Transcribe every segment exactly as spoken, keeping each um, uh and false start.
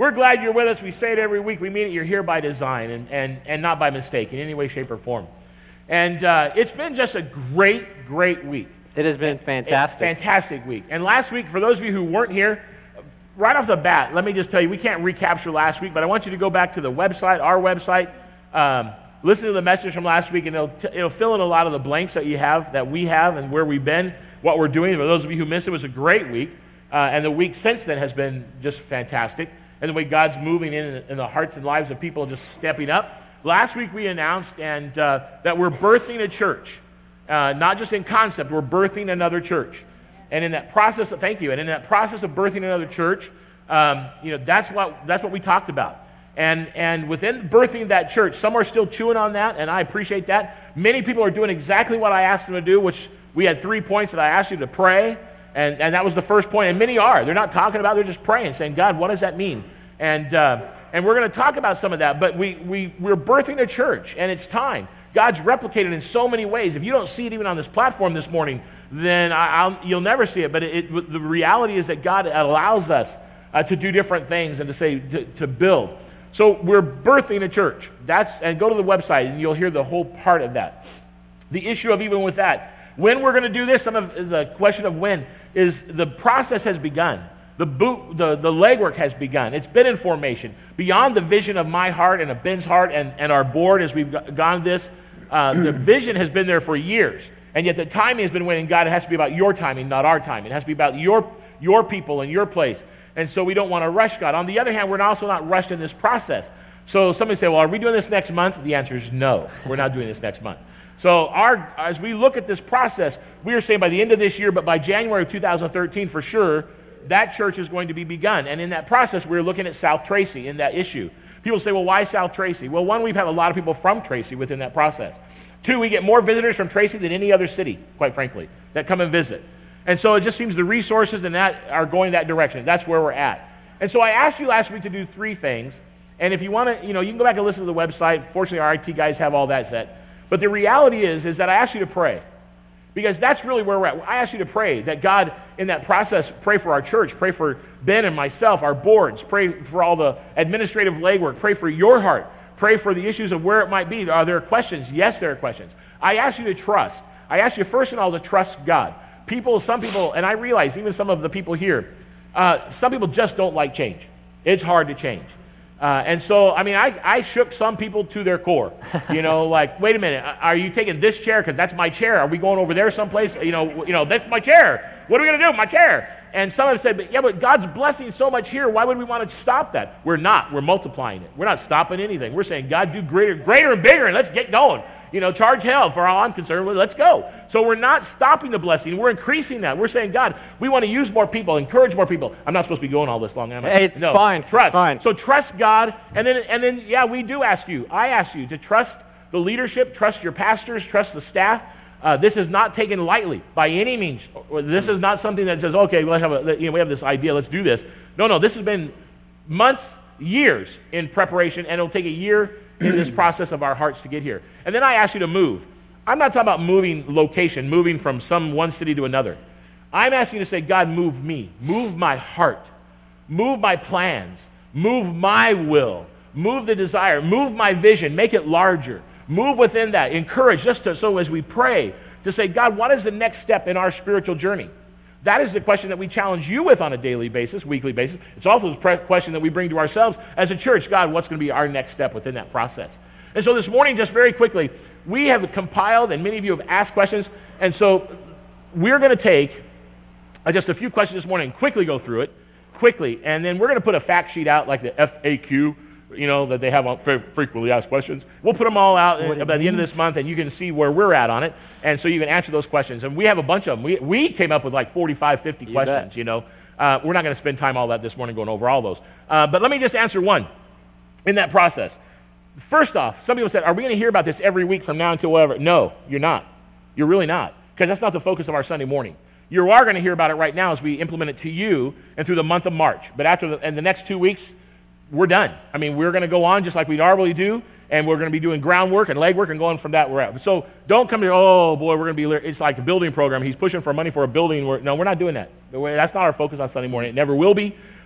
we're glad you're with us. We say it every week. We mean it. You're here by design and, and, and not by mistake in any way, shape, or form. And uh, it's been just a great, great week. It has been fantastic. It's a fantastic week. And last week, for those of you who weren't here, right off the bat, let me just tell you, we can't recapture last week, but I want you to go back to the website, our website, um, listen to the message from last week, and it'll, t- it'll fill in a lot of the blanks that you have, that we have, and where we've been, what we're doing. For those of you who missed it, it was a great week, uh, and the week since then has been just fantastic, and the way God's moving in, in the hearts and lives of people just stepping up. Last week we announced and uh, that we're birthing a church, uh, not just in concept, we're birthing another church. And in that process, of, thank you, and in that process of birthing another church, um, you know, that's what that's what we talked about. And and within birthing that church, some are still chewing on that, and I appreciate that. Many people are doing exactly what I asked them to do, which we had three points that I asked you to pray, and, and that was the first point. And many are. They're not talking about it, they're just praying, saying, God, what does that mean? And uh, and we're going to talk about some of that, but we, we, we're birthing a church, and it's time. God's replicated in so many ways. If you don't see it even on this platform this morning, then I, I'll, you'll never see it. But it, it, the reality is that God allows us uh, to do different things and to say, to, to build. So we're birthing a church. That's and go to the website and you'll hear the whole part of that. The issue of even with that, when we're going to do this, some of the question of when is the process has begun. The boot, the, the legwork has begun. It's been in formation. Beyond the vision of my heart and of Ben's heart and, and our board as we've gone this, uh, the vision has been there for years. And yet the timing has been waiting. God, it has to be about your timing, not our timing. It has to be about your your people and your place. And so we don't want to rush God. On the other hand, we're also not rushed in this process. So somebody say, well, are we doing this next month? The answer is no. We're not doing this next month. So our, as we look at this process, we are saying by the end of this year, but by January of two thousand thirteen for sure, that church is going to be begun. And in that process, we're looking at South Tracy in that issue. People say, well, why South Tracy? Well, one, we've had a lot of people from Tracy within that process. Two, we get more visitors from Tracy than any other city, quite frankly, that come and visit. And so it just seems the resources and that are going that direction. That's where we're at. And so I asked you last week to do three things. And if you want to, you know, you can go back and listen to the website. Fortunately, our I T guys have all that set. But the reality is, is that I asked you to pray. Because that's really where we're at. I asked you to pray that God, in that process, pray for our church, pray for Ben and myself, our boards, pray for all the administrative legwork, pray for your heart, pray for the issues of where it might be. Are there questions? Yes, there are questions. I asked you to trust. I asked you first and all to trust God. People, some people, and I realize even some of the people here, uh, some people just don't like change. It's hard to change. Uh, and so, I mean, I, I shook some people to their core. You know, like, wait a minute, are you taking this chair because that's my chair? Are we going over there someplace? You know, you know, that's my chair. What are we going to do? My chair. And some have said, but yeah, but God's blessing so much here. Why would we want to stop that? We're not. We're multiplying it. We're not stopping anything. We're saying, God, do greater, greater and bigger, and let's get going. You know, charge hell for all I'm concerned with. Let's go. So we're not stopping the blessing. We're increasing that. We're saying, God, we want to use more people, encourage more people. I'm not supposed to be going all this long, am I? Hey, it's no. fine. Trust. It's fine. So trust God, and then, and then, yeah, we do ask you. I ask you to trust the leadership, trust your pastors, trust the staff. Uh, this is not taken lightly by any means. This is not something that says, okay, let's have a, you know, we have this idea, let's do this. No, no, this has been months, years in preparation, and it'll take a year in this process of our hearts to get here. And then I ask you to move. I'm not talking about moving location, moving from some one city to another. I'm asking you to say, God, move me. Move my heart. Move my plans. Move my will. Move the desire. Move my vision. Make it larger. Move within that. Encourage, just to, so as we pray, to say, God, what is the next step in our spiritual journey? That is the question that we challenge you with on a daily basis, weekly basis. It's also the question that we bring to ourselves as a church. God, what's going to be our next step within that process? And so this morning, just very quickly, we have compiled, and many of you have asked questions, and so we're going to take uh, just a few questions this morning, quickly go through it, quickly, and then we're going to put a fact sheet out like the F A Q, you know, that they have on frequently asked questions. We'll put them all out at, by the end of this month, and you can see where we're at on it, and so you can answer those questions. And we have a bunch of them. We, we came up with like forty-five, fifty You questions, bet. you know. Uh, we're not going to spend time all that this morning going over all those. Uh, but let me just answer one in that process. First off, some people said, are we going to hear about this every week from now until whatever? No, you're not. You're really not, because that's not the focus of our Sunday morning. You are going to hear about it right now as we implement it to you and through the month of March. But after the, in the next two weeks, we're done. I mean, we're going to go on just like we normally do, and we're going to be doing groundwork and legwork and going from that we're at. So don't come here, oh boy, we're going to be, it's like a building program. He's pushing for money for a building. We're, no, we're not doing that. That's not our focus on Sunday morning. It never will be.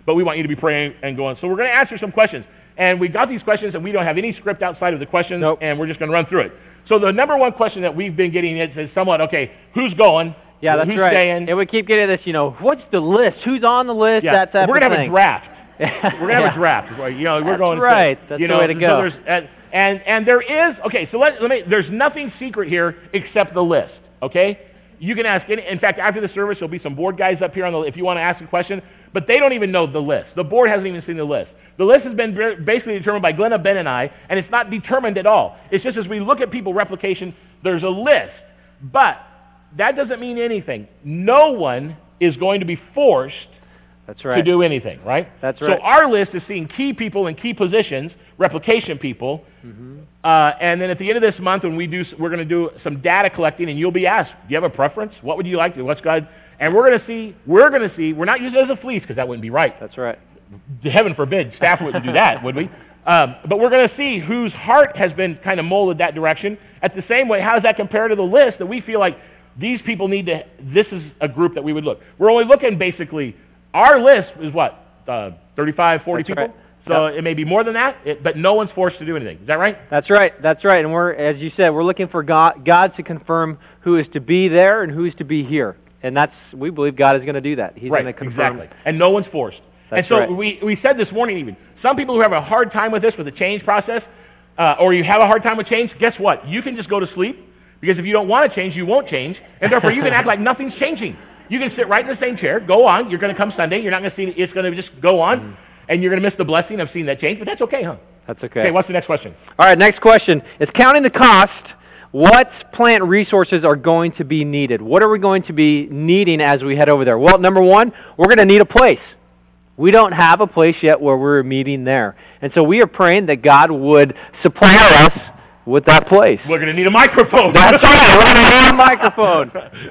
but we want you to be praying and going. So we're going to answer some questions. And we got these questions, and we don't have any script outside of the questions, Nope. and we're just going to run through it. So the number one question that we've been getting is, is somewhat, okay, who's going? Yeah, that's who's right. staying? And we keep getting this, you know, what's the list? Who's on the list? Yeah, That type we're of going to have thing. a draft. Yeah. We're going to have a draft. You know, we're That's going right. To, That's you the know, way to so go. there's, and, and, and there is, okay, so let, let me, there's nothing secret here except the list, okay? You can ask any, in fact, after the service, there'll be some board guys up here on the, if you want to ask a question, but they don't even know the list. The board hasn't even seen the list. The list has been basically determined by Glenna, Ben, and I, and it's not determined at all. It's just as we look at people replication, there's a list, but that doesn't mean anything. No one is going to be forced That's right. to do anything, right? That's right. So our list is seeing key people in key positions, replication people, Mm-hmm. uh, and then at the end of this month, when we do, we're going to do some data collecting, and you'll be asked, do you have a preference? What would you like to? What's God? And we're going to see. We're going to see. We're not using it as a fleece because that wouldn't be right. That's right. Heaven forbid, staff wouldn't do that, would we? Um, but we're going to see whose heart has been kind of molded that direction. At the same way, how does that compare to the list that we feel like these people need to? This is a group that we would look. We're only looking basically. Our list is what uh, thirty-five, forty That's people. right. So Yep. it may be more than that, it, but no one's forced to do anything. Is that right? That's right. That's right. And we're, as you said, we're looking for God, God to confirm who is to be there and who is to be here. And that's, we believe God is going to do that. He's right, going to confirm. exactly. And no one's forced. That's and so right. we, we said this morning even, some people who have a hard time with this, with the change process, uh, or you have a hard time with change, guess what? You can just go to sleep, because if you don't want to change, you won't change, and therefore you can act like nothing's changing. You can sit right in the same chair, go on, you're going to come Sunday, you're not going to see, it's going to just go on, mm. and you're going to miss the blessing of seeing that change, but that's okay, huh? That's okay. Okay, what's the next question? All right, next question. Is counting the cost, what plant resources are going to be needed? What are we going to be needing as we head over there? Well, number one, we're going to need a place. We don't have a place yet where we're meeting there. And so we are praying that God would supply us with that place. We're going to need a microphone. That's right. We're going to need a microphone.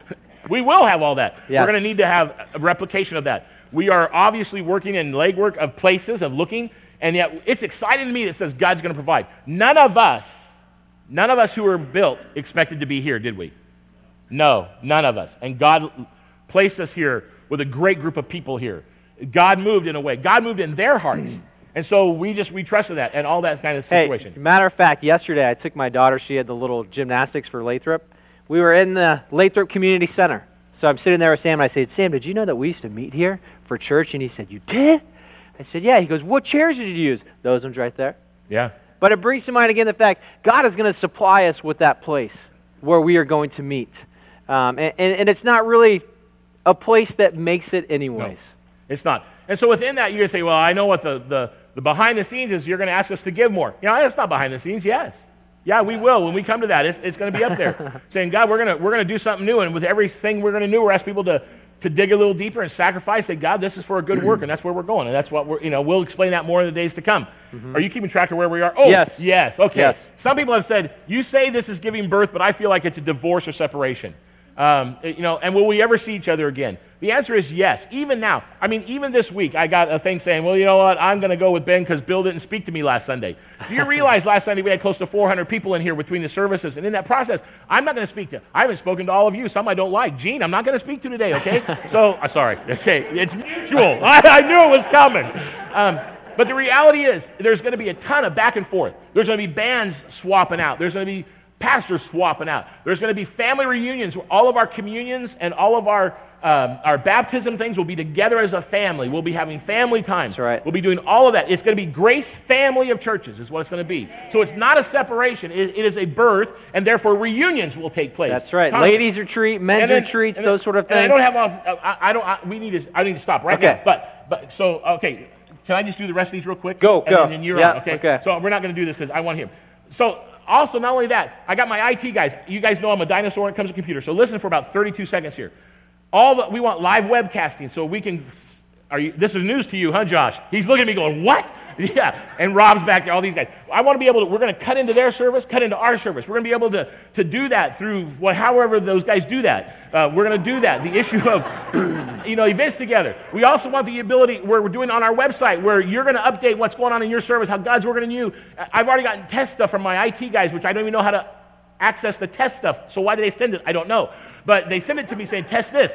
We will have all that. Yes. We're going to need to have a replication of that. We are obviously working in legwork of places, of looking, and yet it's exciting to me that says God's going to provide. None of us, none of us who were built expected to be here, did we? No, none of us. And God placed us here with a great group of people here. God moved in a way. God moved in their hearts. And so we just, we trusted that and all that kind of situation. Hey, matter of fact, yesterday I took my daughter, she had the little gymnastics for Lathrop. We were in the Lathrop Community Center. So I'm sitting there with Sam, and I said, Sam, did you know that we used to meet here for church? And he said, you did? I said, yeah. He goes, what chairs did you use? Those ones right there. Yeah. But it brings to mind again the fact God is going to supply us with that place where we are going to meet. Um, and, and, and it's not really a place that makes it anyways. No, it's not. And so within that, you're going to say, well, I know what the, the, the behind the scenes is. You're going to ask us to give more. You know, that's not behind the scenes, yes. Yeah, we will. When we come to that, it's, it's going to be up there. Saying, God, we're going to we're going to do something new, and with everything we're going to do, we're asking people to, to dig a little deeper and sacrifice. Say, God, this is for a good work, and that's where we're going, and that's what we're, you know, we'll explain that more in the days to come. Mm-hmm. Are you keeping track of where we are? Oh, yes. Yes, okay. Yes. Some people have said, you say this is giving birth, but I feel like it's a divorce or separation. Um, you know, and will we ever see each other again? The answer is yes. Even now, I mean, even this week, I got a thing saying, well, you know what, I'm going to go with Ben because Bill didn't speak to me last Sunday. Do you realize last Sunday we had close to four hundred people in here between the services, and in that process, I'm not going to speak to, I haven't spoken to all of you. Some I don't like. Gene, I'm not going to speak to today, okay? So, uh, sorry, okay, it's mutual. I, I knew it was coming. Um, but the reality is, there's going to be a ton of back and forth. There's going to be bands swapping out. There's going to be pastors swapping out. There's going to be family reunions where all of our communions and all of our um, our baptism things will be together as a family. We'll be having family times. That's right. We'll be doing all of that. It's going to be Grace Family of Churches is what it's going to be. So it's not a separation. It, it is a birth, and therefore reunions will take place. That's right. Con- Ladies retreat, men's then, retreats, then, those sort of things. And I don't have all, I, I don't, I, we need to, I need to stop right okay. now. But, but, so, okay, can I just do the rest of these real quick? Go, and go. Then, then you're yeah, on, okay? okay. So we're not going to do this because I want him. So, also, not only that, I got my I T guys. You guys know I'm a dinosaur when it comes to computers. So listen for about thirty-two seconds here. All the, we want live webcasting so we can. Are you? This is news to you, huh, Josh? He's looking at me going, "What?" Yeah. And Rob's back there. All these guys. I want to be able to. We're going to cut into their service, cut into our service. We're going to be able to to do that through what, however those guys do that. Uh, we're going to do that. The issue of you know events together. We also want the ability where we're doing on our website where you're going to update what's going on in your service, how God's working in you. I've already gotten test stuff from my I T guys, which I don't even know how to access the test stuff. So why do they send it? I don't know. But they send it to me saying, test this.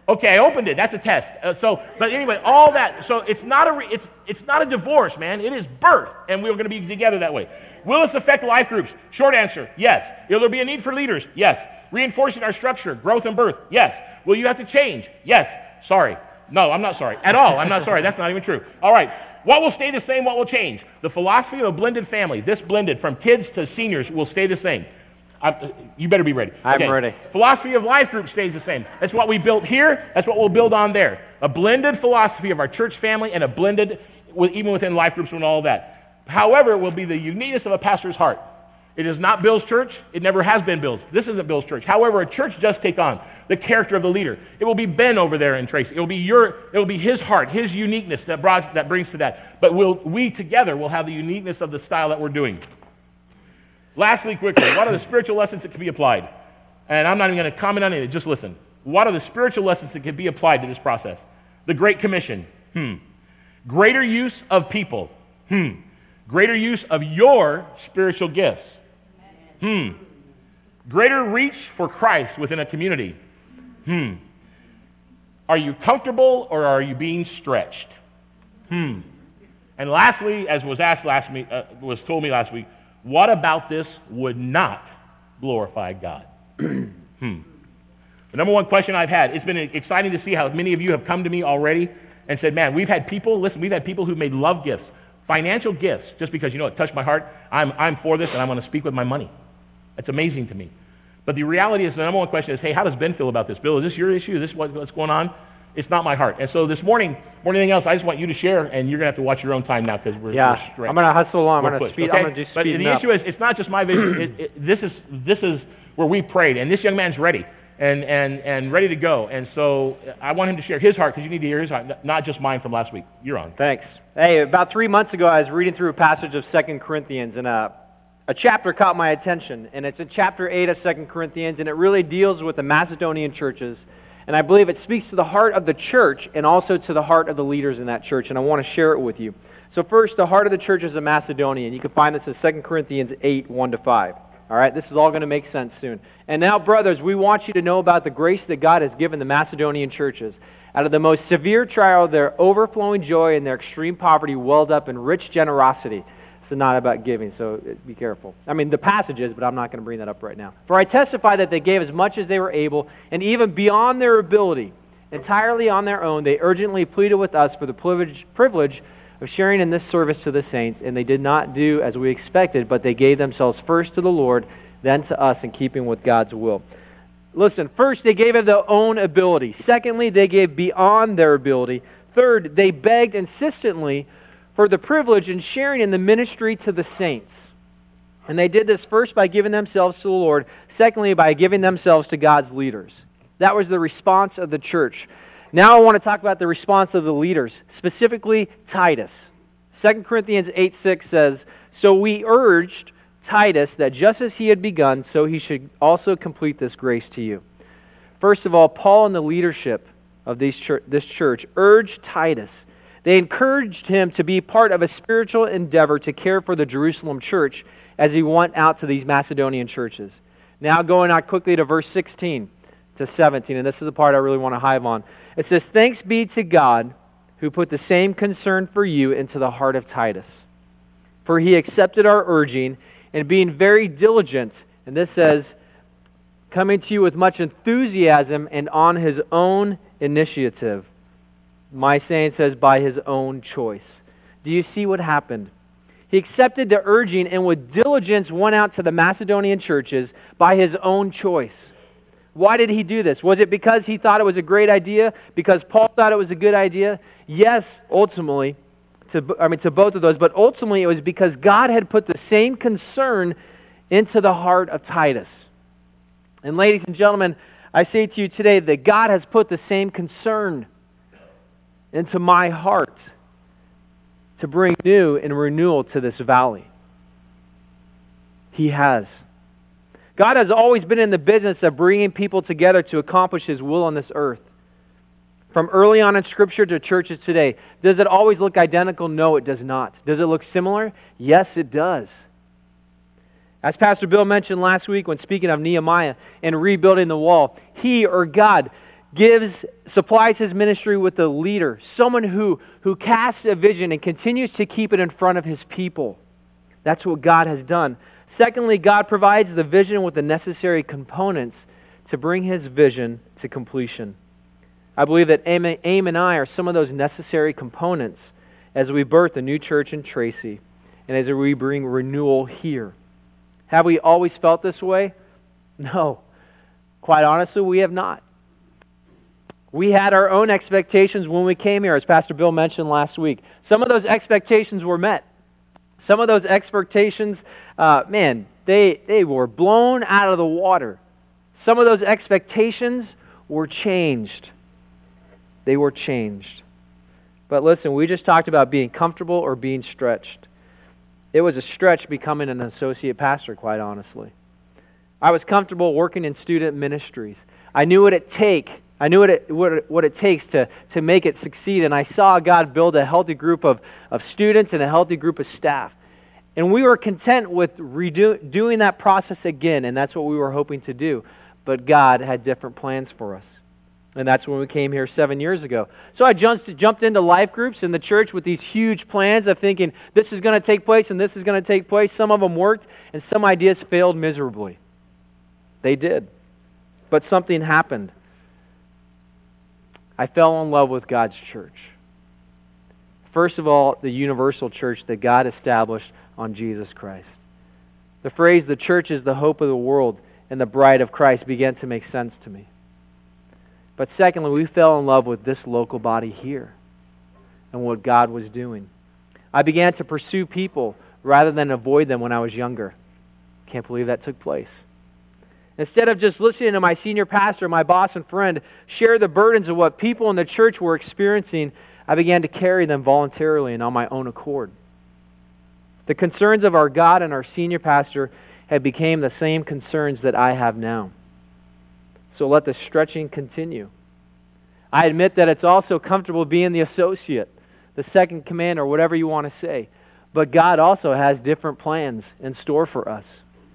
Okay, I opened it. That's a test. Uh, so, but anyway, all that. So it's not a re, it's it's not a divorce, man. It is birth, and we're going to be together that way. Will this affect life groups? Short answer: yes. Will there be a need for leaders? Yes. Reinforcing our structure, growth and birth? Yes. Will you have to change? Yes. Sorry. No, I'm not sorry at all. I'm not sorry. That's not even true. All right. What will stay the same? What will change? The philosophy of a blended family, this blended from kids to seniors, will stay the same. Uh, you better be ready. I'm okay. ready. Philosophy of life group stays the same. That's what we built here. That's what we'll build on there. A blended philosophy of our church family and a blended, with, even within life groups and all that. However, it will be the uniqueness of a pastor's heart. It is not Bill's church. It never has been Bill's. This isn't Bill's church. However, a church does take on the character of the leader. It will be Ben over there in Tracy. It will be your. It will be his heart, his uniqueness that brought that brings to that. But we'll, we together will have the uniqueness of the style that we're doing. Lastly, quickly, what are the spiritual lessons that can be applied? And I'm not even going to comment on it. Just listen. What are the spiritual lessons that can be applied to this process? The Great Commission. Hmm. Greater use of people. Hmm. Greater use of your spiritual gifts. Hmm. Greater reach for Christ within a community. Hmm. Are you comfortable or are you being stretched? Hmm. And lastly, as was asked last week, uh, was told me last week, what about this would not glorify God? hmm. The number one question I've had, it's been exciting to see how many of you have come to me already and said, man, we've had people, listen, we've had people who made love gifts, financial gifts, just because, you know, it touched my heart. I'm, I'm for this and I'm going to speak with my money. That's amazing to me. But the reality is, the number one question is, hey, how does Ben feel about this? Bill, is this your issue? Is this what, what's going on? It's not my heart. And so this morning, more than anything else, I just want you to share, and you're going to have to watch your own time now because we're, yeah, we're stretched. I'm going to hustle along. We're I'm going to pushed, speed. okay? I'm going to do But speeding the up. issue is, it's not just my vision. it, it, this is this is where we prayed, and this young man's ready and and and ready to go. And so I want him to share his heart because you need to hear his heart, not just mine from last week. You're on. Thanks. Hey, about three months ago, I was reading through a passage of Second Corinthians, and a a chapter caught my attention, and it's in chapter eight of Second Corinthians, and it really deals with the Macedonian churches. And I believe it speaks to the heart of the church and also to the heart of the leaders in that church, and I want to share it with you. So first, the heart of the church is of Macedonia, and you can find this in Second Corinthians eight, one to five. All right, this is all going to make sense soon. And now, brothers, we want you to know about the grace that God has given the Macedonian churches. Out of the most severe trial, their overflowing joy and their extreme poverty welled up in rich generosity. It's not about giving, so be careful. I mean, the passage is, but I'm not going to bring that up right now. For I testify that they gave as much as they were able, and even beyond their ability, entirely on their own, they urgently pleaded with us for the privilege, privilege of sharing in this service to the saints, and they did not do as we expected, but they gave themselves first to the Lord, then to us, in keeping with God's will. Listen, first, they gave of their own ability. Secondly, they gave beyond their ability. Third, they begged insistently for the privilege in sharing in the ministry to the saints. And they did this first by giving themselves to the Lord, secondly by giving themselves to God's leaders. That was the response of the church. Now I want to talk about the response of the leaders, specifically Titus. Second Corinthians eight six says, "So we urged Titus that just as he had begun, so he should also complete this grace to you." First of all, Paul and the leadership of these church, this church urged Titus. They encouraged him to be part of a spiritual endeavor to care for the Jerusalem church as he went out to these Macedonian churches. Now going out quickly to verse sixteen to seventeen, and this is the part I really want to hive on. It says, "Thanks be to God who put the same concern for you into the heart of Titus. For he accepted our urging, and being very diligent," and this says, "coming to you with much enthusiasm and on his own initiative." My saying says, by his own choice. Do you see what happened? He accepted the urging and with diligence went out to the Macedonian churches by his own choice. Why did he do this? Was it because he thought it was a great idea? Because Paul thought it was a good idea? Yes, ultimately, to, I mean to both of those, but ultimately it was because God had put the same concern into the heart of Titus. And ladies and gentlemen, I say to you today that God has put the same concern into my heart to bring new and renewal to this valley. He has. God has always been in the business of bringing people together to accomplish His will on this earth. From early on in Scripture to churches today, does it always look identical? No, it does not. Does it look similar? Yes, it does. As Pastor Bill mentioned last week when speaking of Nehemiah and rebuilding the wall, he or God gives, supplies his ministry with a leader, someone who, who casts a vision and continues to keep it in front of his people. That's what God has done. Secondly, God provides the vision with the necessary components to bring his vision to completion. I believe that AIM, AIM and I are some of those necessary components as we birth a new church in Tracy and as we bring renewal here. Have we always felt this way? No. Quite honestly, we have not. We had our own expectations when we came here, as Pastor Bill mentioned last week. Some of those expectations were met. Some of those expectations, uh, man, they, they were blown out of the water. Some of those expectations were changed. They were changed. But listen, we just talked about being comfortable or being stretched. It was a stretch becoming an associate pastor, quite honestly. I was comfortable working in student ministries. I knew what it take. I knew what it, what it, what it takes to, to make it succeed, and I saw God build a healthy group of, of students and a healthy group of staff. And we were content with redo, doing that process again, and that's what we were hoping to do. But God had different plans for us. And that's when we came here seven years ago. So I jumped, jumped into life groups in the church with these huge plans of thinking, this is going to take place and this is going to take place. Some of them worked, and some ideas failed miserably. They did. But something happened. I fell in love with God's church. First of all, the universal church that God established on Jesus Christ. The phrase, the church is the hope of the world and the bride of Christ, began to make sense to me. But secondly, we fell in love with this local body here and what God was doing. I began to pursue people rather than avoid them when I was younger. Can't believe that took place. Instead of just listening to my senior pastor, my boss and friend, share the burdens of what people in the church were experiencing, I began to carry them voluntarily and on my own accord. The concerns of our God and our senior pastor had become the same concerns that I have now. So let the stretching continue. I admit that it's also comfortable being the associate, the second command, or whatever you want to say. But God also has different plans in store for us.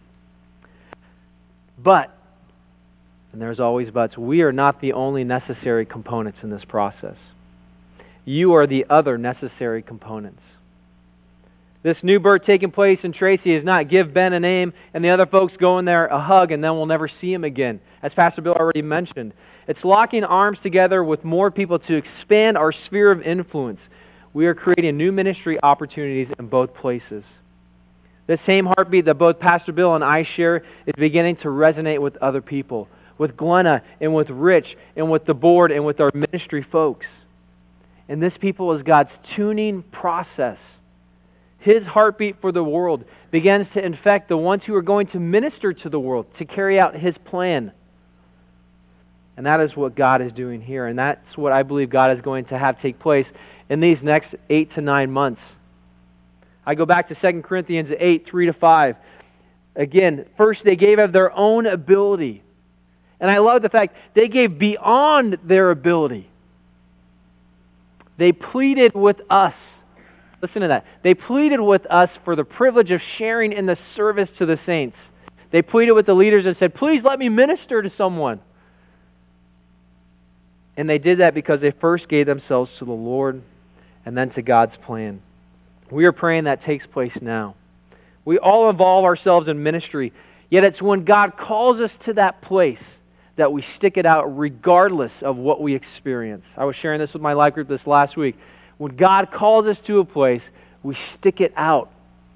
But, and there's always buts, we are not the only necessary components in this process. You are the other necessary components. This new birth taking place in Tracy is not give Ben a name and the other folks go in there a hug and then we'll never see him again, as Pastor Bill already mentioned. It's locking arms together with more people to expand our sphere of influence. We are creating new ministry opportunities in both places. The same heartbeat that both Pastor Bill and I share is beginning to resonate with other people, with Glenna and with Rich and with the board and with our ministry folks. And this people is God's tuning process. His heartbeat for the world begins to infect the ones who are going to minister to the world, to carry out His plan. And that is what God is doing here. And that's what I believe God is going to have take place in these next eight to nine months. I go back to Second Corinthians eight, three to five. Again, first they gave of their own ability. And I love the fact they gave beyond their ability. They pleaded with us. Listen to that. They pleaded with us for the privilege of sharing in the service to the saints. They pleaded with the leaders and said, please let me minister to someone. And they did that because they first gave themselves to the Lord and then to God's plan. We are praying that takes place now. We all involve ourselves in ministry, yet it's when God calls us to that place that we stick it out regardless of what we experience. I was sharing this with my life group this last week. When God calls us to a place, we stick it out.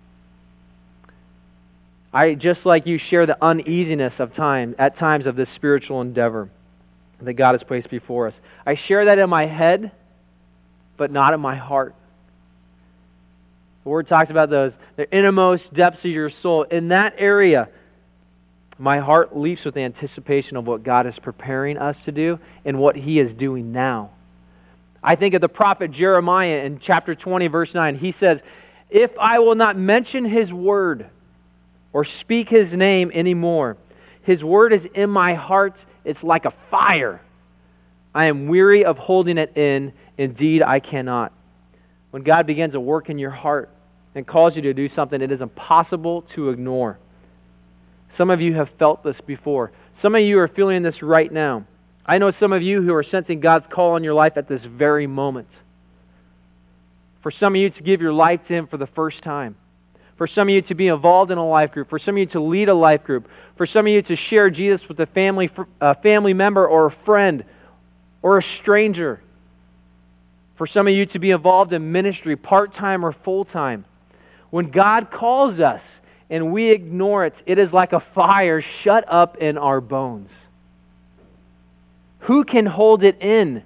I, just like you, share the uneasiness of time, at times of this spiritual endeavor that God has placed before us. I share that in my head, but not in my heart. The Word talks about those, the innermost depths of your soul. In that area, my heart leaps with anticipation of what God is preparing us to do and what He is doing now. I think of the prophet Jeremiah in chapter twenty, verse nine. He says, if I will not mention His word or speak His name anymore, His word is in my heart. It's like a fire. I am weary of holding it in. Indeed, I cannot. When God begins to work in your heart and calls you to do something, it is impossible to ignore. Some of you have felt this before. Some of you are feeling this right now. I know some of you who are sensing God's call on your life at this very moment. For some of you to give your life to Him for the first time. For some of you to be involved in a life group. For some of you to lead a life group. For some of you to share Jesus with a family, a family member or a friend or a stranger. For some of you to be involved in ministry, part-time or full-time. When God calls us and we ignore it, it is like a fire shut up in our bones. Who can hold it in?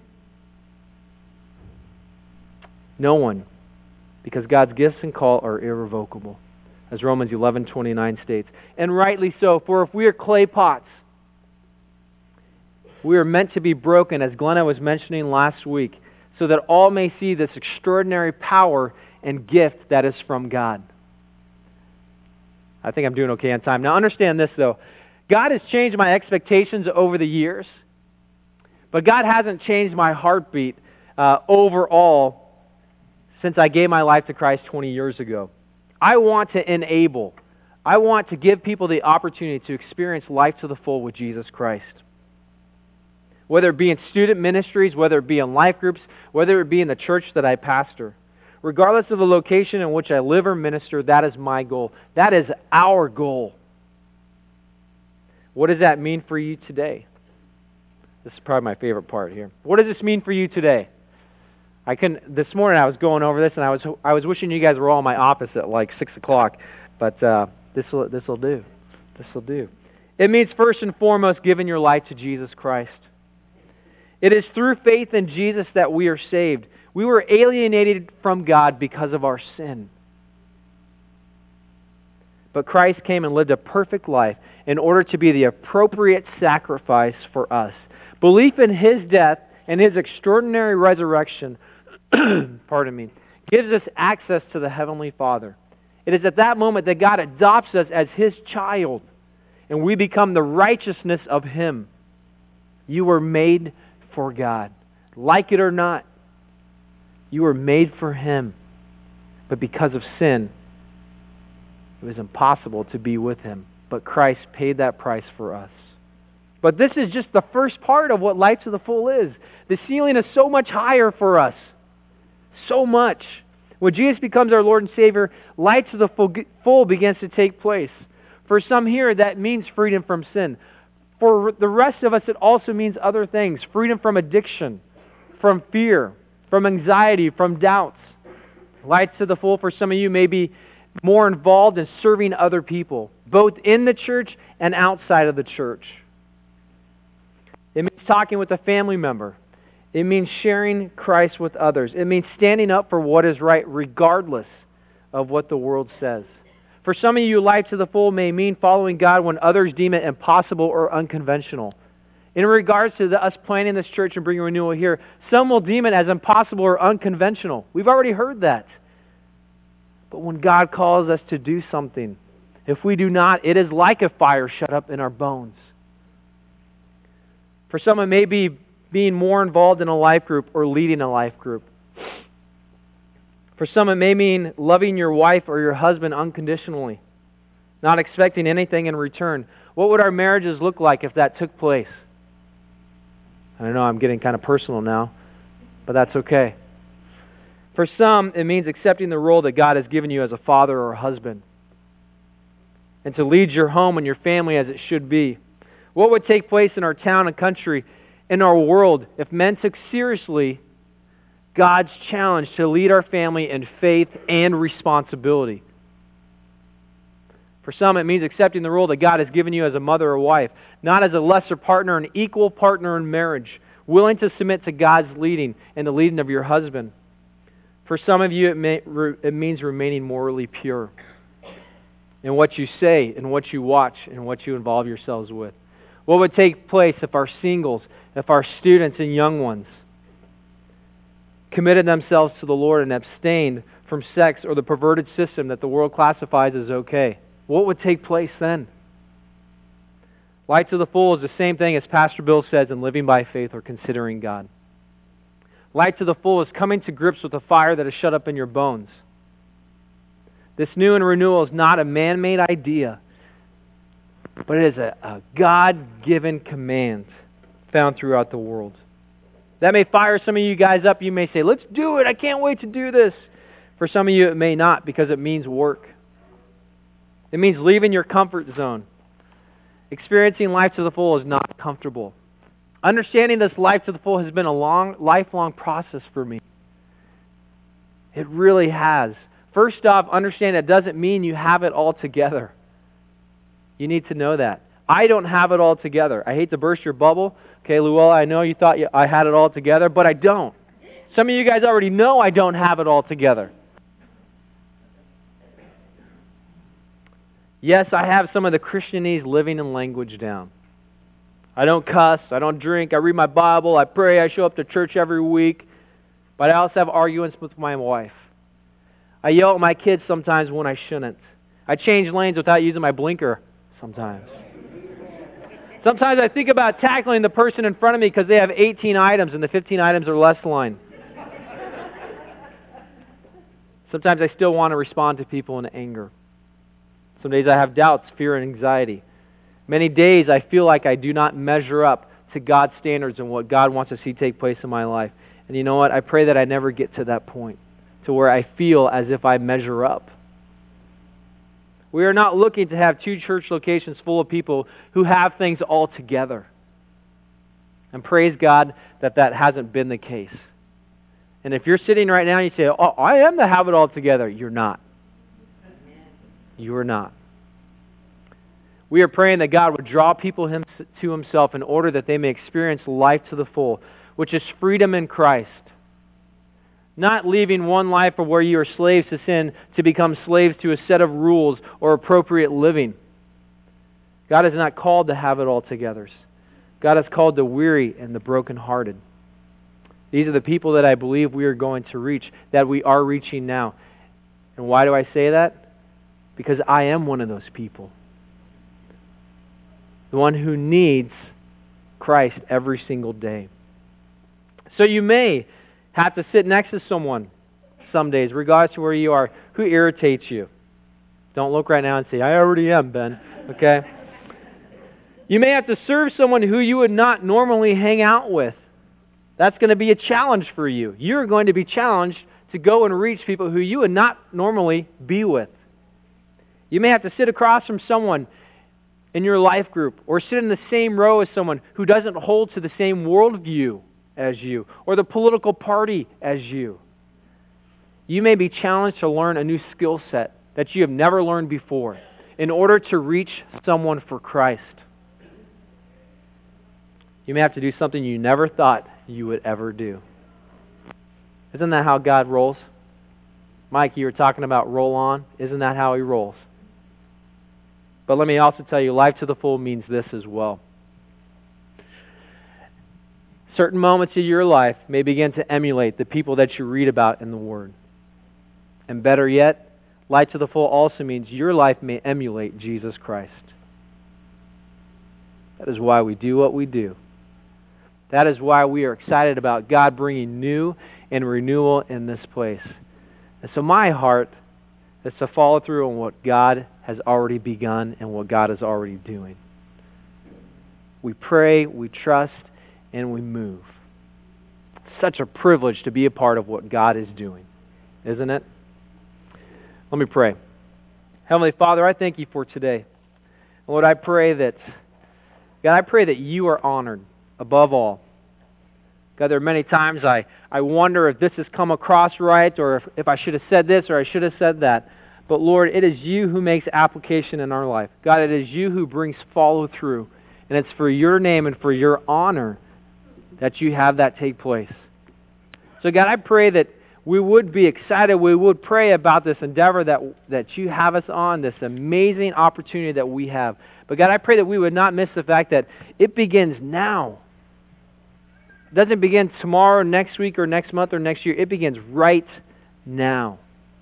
No one. Because God's gifts and call are irrevocable, as Romans eleven twenty-nine states. And rightly so, for if we are clay pots, we are meant to be broken, as Glenna was mentioning last week, so that all may see this extraordinary power and gift that is from God. I think I'm doing okay on time. Now understand this though. God has changed my expectations over the years, but God hasn't changed my heartbeat uh, overall since I gave my life to Christ twenty years ago. I want to enable, I want to give people the opportunity to experience life to the full with Jesus Christ. Whether it be in student ministries, whether it be in life groups, whether it be in the church that I pastor. Regardless of the location in which I live or minister, that is my goal. That is our goal. What does that mean for you today? This is probably my favorite part here. What does this mean for you today? I couldn't, this morning I was going over this and I was I was wishing you guys were all in my office at like six o'clock, but uh, this will this will do. This will do. It means first and foremost giving your life to Jesus Christ. It is through faith in Jesus that we are saved. We were alienated from God because of our sin. But Christ came and lived a perfect life in order to be the appropriate sacrifice for us. Belief in His death and His extraordinary resurrection, pardon me, gives us access to the Heavenly Father. It is at that moment that God adopts us as His child, and we become the righteousness of Him. You were made for God. Like it or not, you were made for Him. But because of sin, it was impossible to be with Him. But Christ paid that price for us. But this is just the first part of what life to the full is. The ceiling is so much higher for us. So much. When Jesus becomes our Lord and Savior, life to the full, full begins to take place. For some here, that means freedom from sin. For the rest of us, it also means other things. Freedom from addiction, from fear, from anxiety, from doubts. Life to the full for some of you may be more involved in serving other people, both in the church and outside of the church. It means talking with a family member. It means sharing Christ with others. It means standing up for what is right regardless of what the world says. For some of you, life to the full may mean following God when others deem it impossible or unconventional. In regards to the, us planning this church and bringing renewal here, some will deem it as impossible or unconventional. We've already heard that. But when God calls us to do something, if we do not, it is like a fire shut up in our bones. For some, it may be being more involved in a life group or leading a life group. For some, it may mean loving your wife or your husband unconditionally, not expecting anything in return. What would our marriages look like if that took place? I know I'm getting kind of personal now, but that's okay. For some, it means accepting the role that God has given you as a father or a husband, and to lead your home and your family as it should be. What would take place in our town and country, in our world, if men took seriously God's challenge to lead our family in faith and responsibility? For some, it means accepting the role that God has given you as a mother or wife, not as a lesser partner, an equal partner in marriage, willing to submit to God's leading and the leading of your husband. For some of you, it, may, it means remaining morally pure in what you say, in what you watch, and what you involve yourselves with. What would take place if our singles, if our students and young ones committed themselves to the Lord and abstained from sex or the perverted system that the world classifies as okay? What would take place then? Life to the full is the same thing as Pastor Bill says in Living by Faith or Considering God. Life to the full is coming to grips with the fire that is shut up in your bones. This new and renewal is not a man-made idea, but it is a, a God-given command found throughout the world. That may fire some of you guys up. You may say, let's do it. I can't wait to do this. For some of you, it may not, because it means work. It means leaving your comfort zone. Experiencing life to the full is not comfortable. Understanding this life to the full has been a long, lifelong process for me. It really has. First off, understand that doesn't mean you have it all together. You need to know that. I don't have it all together. I hate to burst your bubble. Okay, Luella, I know you thought I had it all together, but I don't. Some of you guys already know I don't have it all together. Yes, I have some of the Christianese living and language down. I don't cuss, I don't drink, I read my Bible, I pray, I show up to church every week, but I also have arguments with my wife. I yell at my kids sometimes when I shouldn't. I change lanes without using my blinker sometimes. Sometimes I think about tackling the person in front of me because they have eighteen items and the fifteen items are less line. Sometimes I still want to respond to people in anger. Some days I have doubts, fear, and anxiety. Many days I feel like I do not measure up to God's standards and what God wants to see take place in my life. And you know what? I pray that I never get to that point, to where I feel as if I measure up. We are not looking to have two church locations full of people who have things all together. And praise God that that hasn't been the case. And if you're sitting right now and you say, oh, I am to have it all together, you're not. You are not. We are praying that God would draw people him, to himself in order that they may experience life to the full, which is freedom in Christ. Not leaving one life of where you are slaves to sin to become slaves to a set of rules or appropriate living. God is not called to have it all together. God is called the weary and the brokenhearted. These are the people that I believe we are going to reach, that we are reaching now. And why do I say that? Because I am one of those people. The one who needs Christ every single day. So you may have to sit next to someone some days, regardless of where you are, who irritates you. Don't look right now and say, I already am, Ben. Okay? You may have to serve someone who you would not normally hang out with. That's going to be a challenge for you. You're going to be challenged to go and reach people who you would not normally be with. You may have to sit across from someone in your life group, or sit in the same row as someone who doesn't hold to the same worldview as you, or the political party as you. You may be challenged to learn a new skill set that you have never learned before in order to reach someone for Christ. You may have to do something you never thought you would ever do. Isn't that how God rolls? Mike, you were talking about roll on. Isn't that how he rolls? But let me also tell you, life to the full means this as well. Certain moments of your life may begin to emulate the people that you read about in the Word. And better yet, life to the full also means your life may emulate Jesus Christ. That is why we do what we do. That is why we are excited about God bringing new and renewal in this place. And so my heart is to follow through on what God has already begun and what God is already doing. We pray, we trust, and we move. Such a privilege to be a part of what God is doing, isn't it? Let me pray. Heavenly Father, I thank you for today. Lord, I pray that, God, I pray that you are honored above all. God, there are many times I, I wonder if this has come across right, or if, if I should have said this or I should have said that. But Lord, it is you who makes application in our life. God, it is you who brings follow through. And it's for your name and for your honor that you have that take place. So God, I pray that we would be excited, we would pray about this endeavor that, that you have us on, this amazing opportunity that we have. But God, I pray that we would not miss the fact that it begins now. It doesn't begin tomorrow, next week, or next month, or next year. It begins right now.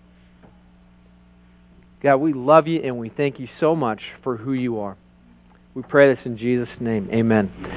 God, we love you and we thank you so much for who you are. We pray this in Jesus' name. Amen.